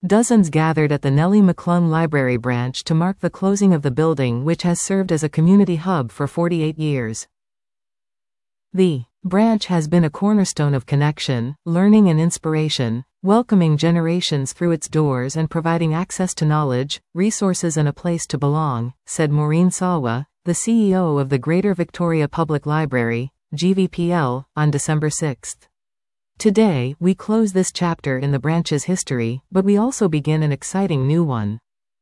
Dozens gathered at the Nellie McClung Library branch to mark the closing of the building, which has served as a community hub for 48 years. The branch has been a cornerstone of connection, learning and inspiration, welcoming generations through its doors and providing access to knowledge, resources and a place to belong, said Maureen Sawa, the CEO of the Greater Victoria Public Library, GVPL, on December 6. Today, we close this chapter in the branch's history, but we also begin an exciting new one.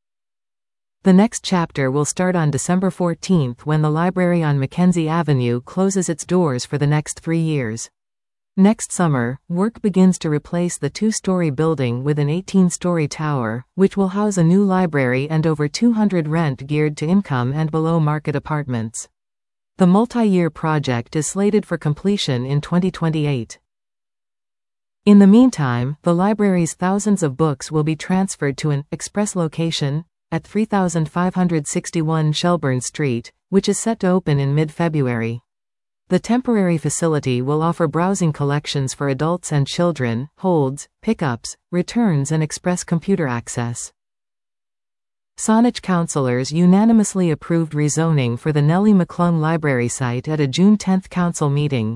The next chapter will start on December 14 when the library on Mackenzie Avenue closes its doors for the next 3 years. Next summer, work begins to replace the 2-story building with an 18-story tower, which will house a new library and over 200 rent geared to income and below-market apartments. The multi-year project is slated for completion in 2028. In the meantime, the library's thousands of books will be transferred to an express location at 3561 Shelburne Street, which is set to open in mid-February. The temporary facility will offer browsing collections for adults and children, holds, pickups, returns and express computer access. Saanich councillors unanimously approved rezoning for the Nellie McClung Library site at a June 10 council meeting.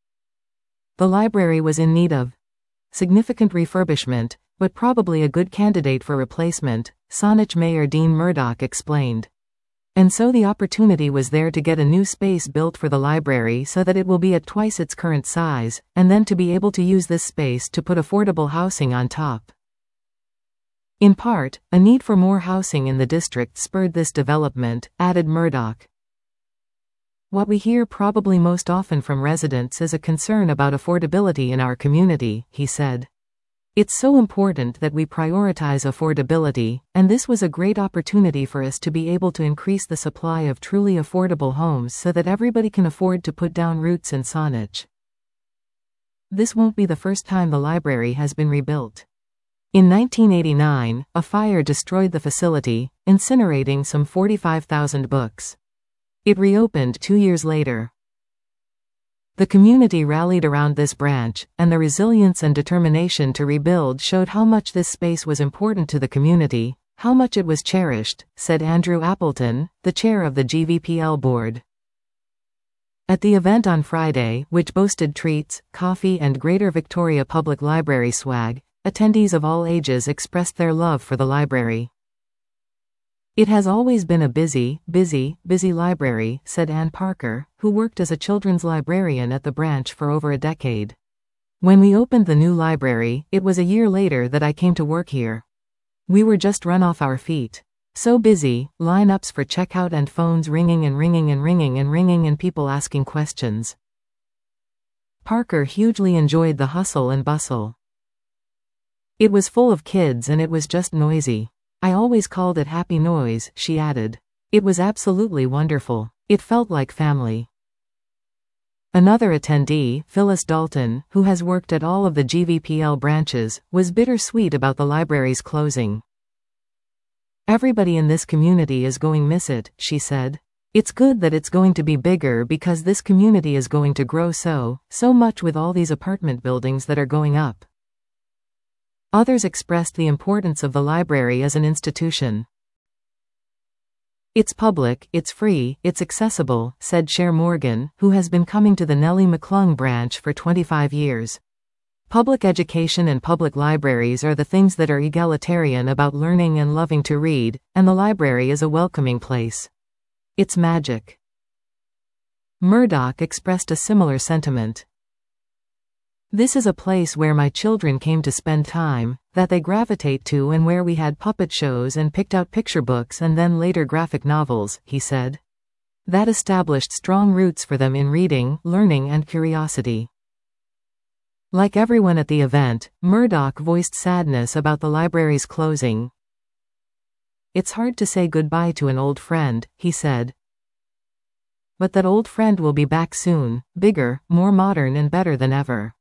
The library was in need of significant refurbishment, but probably a good candidate for replacement, Saanich Mayor Dean Murdoch explained. And so the opportunity was there to get a new space built for the library so that it will be at twice its current size, and then to be able to use this space to put affordable housing on top. In part, a need for more housing in the district spurred this development, added Murdoch. What we hear probably most often from residents is a concern about affordability in our community, he said. It's so important that we prioritize affordability, and this was a great opportunity for us to be able to increase the supply of truly affordable homes so that everybody can afford to put down roots in Saanich. This won't be the first time the library has been rebuilt. In 1989, a fire destroyed the facility, incinerating some 45,000 books. It reopened 2 years later. The community rallied around this branch, and the resilience and determination to rebuild showed how much this space was important to the community, how much it was cherished, said Andrew Appleton, the chair of the GVPL board. At the event on Friday, which boasted treats, coffee and Greater Victoria Public Library swag, attendees of all ages expressed their love for the library. It has always been a busy library, said Ann Parker, who worked as a children's librarian at the branch for over a decade. When we opened the new library, it was a year later that I came to work here. We were just run off our feet. So busy, lineups for checkout and phones ringing and ringing and ringing and ringing and people asking questions. Parker hugely enjoyed the hustle and bustle. It was full of kids and it was just noisy. I always called it happy noise, she added. It was absolutely wonderful. It felt like family. Another attendee, Phyllis Dalton, who has worked at all of the GVPL branches, was bittersweet about the library's closing. Everybody in this community is going to miss it, she said. It's good that it's going to be bigger because this community is going to grow so much with all these apartment buildings that are going up. Others expressed the importance of the library as an institution. It's public, it's free, it's accessible, said Cher Morgan, who has been coming to the Nellie McClung branch for 25 years. Public education and public libraries are the things that are egalitarian about learning and loving to read, and the library is a welcoming place. It's magic. Murdoch expressed a similar sentiment. This is a place where my children came to spend time, that they gravitate to and where we had puppet shows and picked out picture books and then later graphic novels, he said. That established strong roots for them in reading, learning and curiosity. Like everyone at the event, Murdoch voiced sadness about the library's closing. It's hard to say goodbye to an old friend, he said. But that old friend will be back soon, bigger, more modern and better than ever.